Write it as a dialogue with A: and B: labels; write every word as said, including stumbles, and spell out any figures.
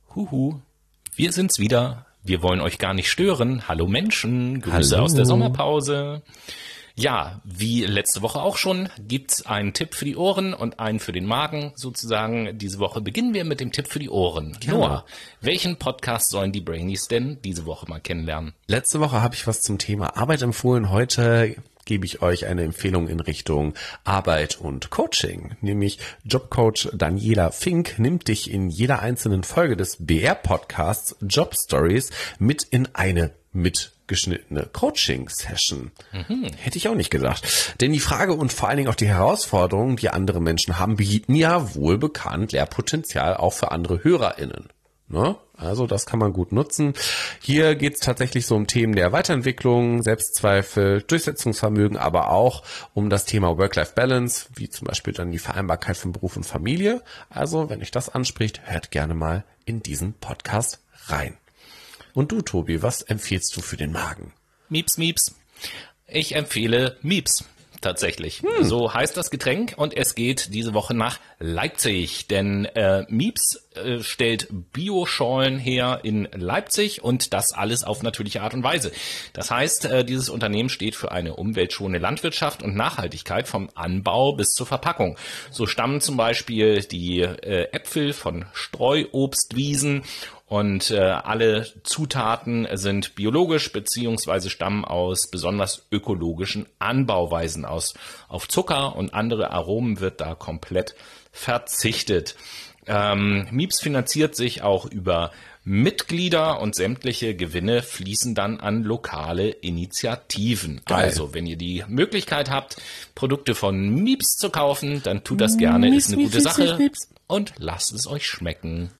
A: Huhu, wir sind's wieder. Wir wollen euch gar nicht stören. Hallo Menschen, Grüße
B: Hallo.
A: aus der Sommerpause. Ja, wie letzte Woche auch schon, gibt's einen Tipp für die Ohren und einen für den Magen sozusagen. Diese Woche beginnen wir mit dem Tipp für die Ohren.
B: Genau.
A: Noah, welchen Podcast sollen die Brainies denn diese Woche mal kennenlernen?
B: Letzte Woche habe ich was zum Thema Arbeit empfohlen. Heute gebe ich euch eine Empfehlung in Richtung Arbeit und Coaching. Nämlich Jobcoach Daniela Fink nimmt dich in jeder einzelnen Folge des B R-Podcasts Job Stories mit in eine mitgeschnittene Coaching-Session. Mhm. Hätte ich auch nicht gedacht. Denn die Frage und vor allen Dingen auch die Herausforderungen, die andere Menschen haben, bieten ja wohl bekannt Lehrpotenzial auch für andere HörerInnen. Ne? Also das kann man gut nutzen. Hier geht es tatsächlich so um Themen der Weiterentwicklung, Selbstzweifel, Durchsetzungsvermögen, aber auch um das Thema Work-Life-Balance, wie zum Beispiel dann die Vereinbarkeit von Beruf und Familie. Also wenn euch das anspricht, hört gerne mal in diesen Podcast rein. Und du, Tobi, was empfiehlst du für den Magen?
A: Mieps, Mieps. Ich empfehle Mieps. Tatsächlich. Hm. So heißt das Getränk und es geht diese Woche nach Leipzig, denn äh, Mieps äh, stellt Bioschollen her in Leipzig und das alles auf natürliche Art und Weise. Das heißt, äh, dieses Unternehmen steht für eine umweltschonende Landwirtschaft und Nachhaltigkeit vom Anbau bis zur Verpackung. So stammen zum Beispiel die äh, Äpfel von Streuobstwiesen. Und äh, alle Zutaten sind biologisch beziehungsweise stammen aus besonders ökologischen Anbauweisen aus. Auf Zucker und andere Aromen wird da komplett verzichtet. Ähm, Mieps finanziert sich auch über Mitglieder und sämtliche Gewinne fließen dann an lokale Initiativen.
B: Geil.
A: Also, wenn ihr die Möglichkeit habt, Produkte von Mieps zu kaufen, dann tut das gerne,
B: Mieps,
A: ist eine
B: Mieps,
A: gute
B: Mieps,
A: Sache
B: Mieps.
A: und lasst es euch schmecken.